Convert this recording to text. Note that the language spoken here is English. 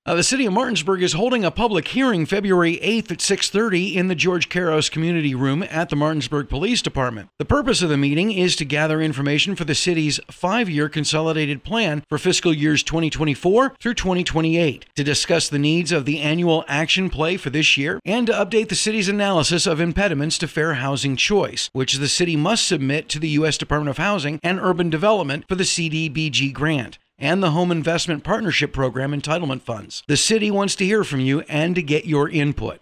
The city of Martinsburg is holding a public hearing February 8th at 6:30 in the George Karos Community Room at the Martinsburg Police Department. The purpose of the meeting is to gather information for the city's 5-year consolidated plan for fiscal years 2024 through 2028, to discuss the needs of the annual action play for this year, and to update the city's analysis of impediments to fair housing choice, which the city must submit to the U.S. Department of Housing and Urban Development for the CDBG grant and the Home Investment Partnership Program entitlement funds. The city wants to hear from you and to get your input.